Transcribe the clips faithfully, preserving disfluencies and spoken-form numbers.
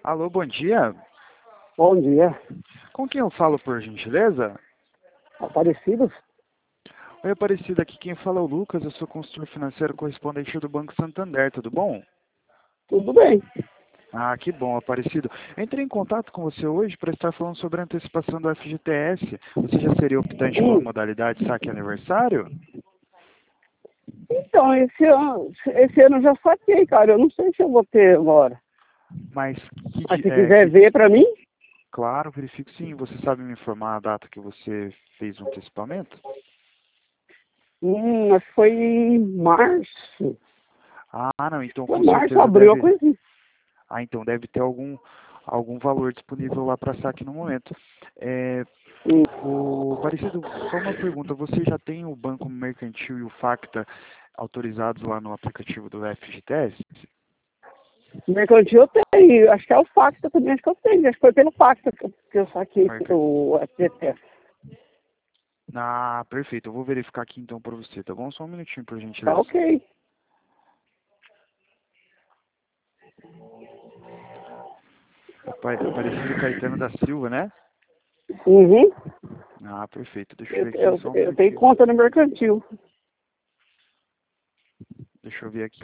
Alô, bom dia. Bom dia. Com quem eu falo, por gentileza? Aparecido? Oi, Aparecida, aqui quem fala é o Lucas, eu sou consultor financeiro correspondente do Banco Santander, tudo bom? Tudo bem. Ah, que bom, Aparecido. Eu entrei em contato com você hoje para estar falando sobre a antecipação do F G T S. Você já seria optante pela Hum. modalidade saque aniversário? Então, esse ano, esse ano eu já saquei, cara. Eu não sei se eu vou ter agora. Mas, que, Mas di- se é, quiser que, ver pra mim, claro, verifico sim. Você sabe me informar a data que você fez o antecipamento? hum, acho que foi em março. Ah, não, então Foi com março, certeza abril, uma deve. coisa assim. Ah, então deve ter algum, algum valor disponível lá para saque no momento. É, Hum. o Parecido, só uma pergunta. Você já tem o Banco Mercantil e o Facta autorizados lá no aplicativo do F G T S? Mercantil eu tenho. Acho que é o Facta também, acho que eu tenho. Acho que foi pelo Facta que eu, que eu saquei Mercan- o F G T S. Ah, perfeito. Eu vou verificar aqui então para você, tá bom? Só um minutinho, por Tá gentileza. ok. Apa- Aparecido Caetano da Silva, né? Uhum. Ah, perfeito. Deixa eu Eu, ver aqui, eu, só um eu tenho minutinho. conta no Mercantil. Deixa eu ver aqui.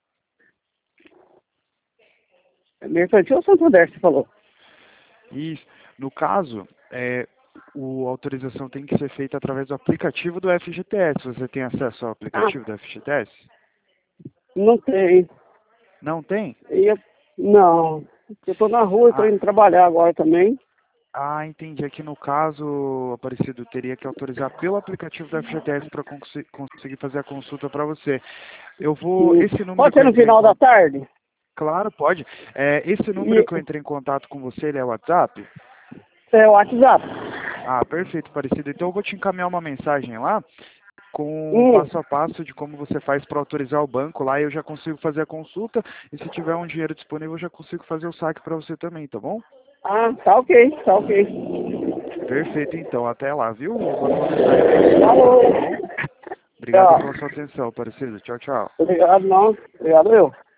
Mercantil ou Santander, você falou? Isso. No caso, é, o, a autorização tem que ser feita através do aplicativo do F G T S. Você tem acesso ao Ah, aplicativo do F G T S? não tem. Não tem? E eu, não. Eu tô na rua, eu tô Ah, indo trabalhar agora também. ah, entendi. Aqui no caso, Aparecido, teria que autorizar pelo aplicativo do F G T S para conseguir fazer a consulta para você. Eu vou. Hum. Esse número Pode que ser eu no entrei em final da contato. tarde? Claro, pode. É, esse número E que eu entrei em contato com você, ele é o WhatsApp? é o WhatsApp. Ah, perfeito, Aparecido. Então eu vou te encaminhar uma mensagem lá com o Hum. passo a passo de como você faz para autorizar o banco lá, eu já consigo fazer a consulta e se tiver um dinheiro disponível eu já consigo fazer o saque para você também, tá bom? Ah, tá ok, tá ok. Perfeito, então, até lá, viu? Eu mando uma mensagem para você agora, Falou. tá bom? Obrigado Tchau. pela sua atenção, parceiro. Tchau, tchau. Obrigado, não. Obrigado eu.